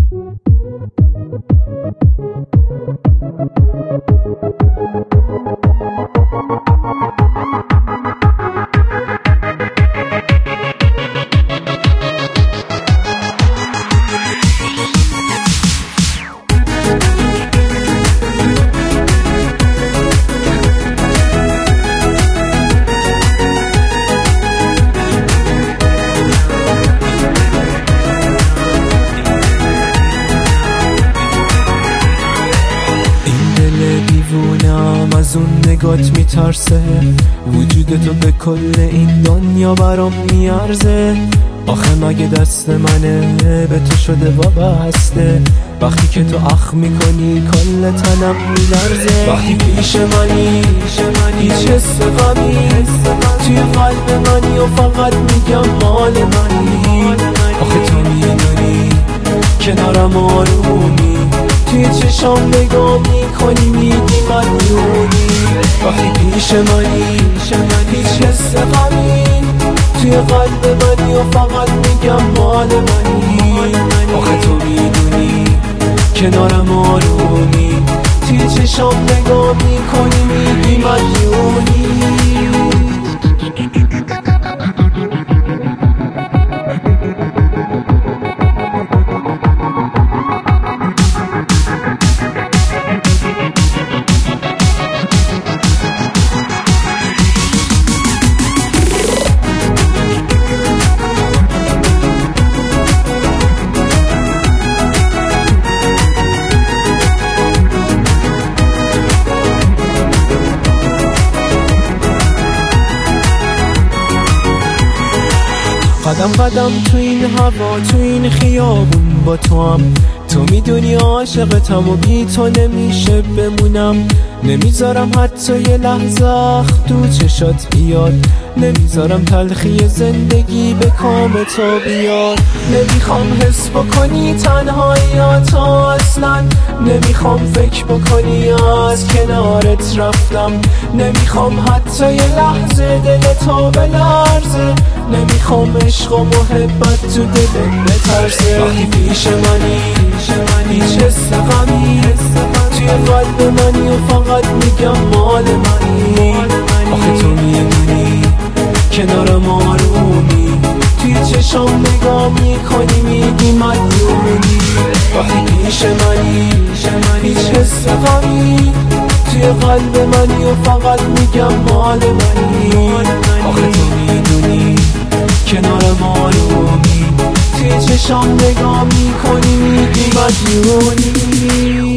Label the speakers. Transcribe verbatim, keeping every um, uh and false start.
Speaker 1: از اون نگات میترسه، وجود تو به کل این دنیا برام میارزه. آخه مگه دست منه به تو شده وابسته، وقتی که تو اخ میکنی کل تنم میلرزه. وقتی پیش منی هیچ حس غمی توی قلب منی و فقط میگم مال منی. آخه تو میدونی کنارم آرومی، توی چشام نگاه میکنی میگی مدیونی. وقتی پیش منی هیچ حس غمی توی قلب منی و فقط میگم مال منی. آخه تو میدونی کنارم آرومی، توی چشام نگاه میکنی میگی مدیونی. قدم قدم تو این هوا تو این خیابون با تو هم، تو میدونی عاشقتم و بی تو نمیشه بمونم. نمیذارم حتی یه لحظه اخ تو چشات بیاد، نمیذارم تلخی زندگی به کام تو بیاد. نمیخوام حس بکنی تنهاییاتو اصلا، نمیخوام فکر بکنی از کنارت رفتم. نمیخوام حتی یه لحظه دل تو بلرزه، نمیخوام عشق و محبت تو دلت بترسه. وقتی پیش منی هیچ حس غمی توی قلب منی و فقط میگم مال منی. آخه تو میدونی کنارم آرومی، توی چشام نگاه میکنی میگی مدیونی. وقتی پیش منی هیچ حس غمی توی قلب منی و فقط میگم مال منی. آخه تو میدونی کنارم آرومی، توی چشام نگاه میکنی میگی مدیونی.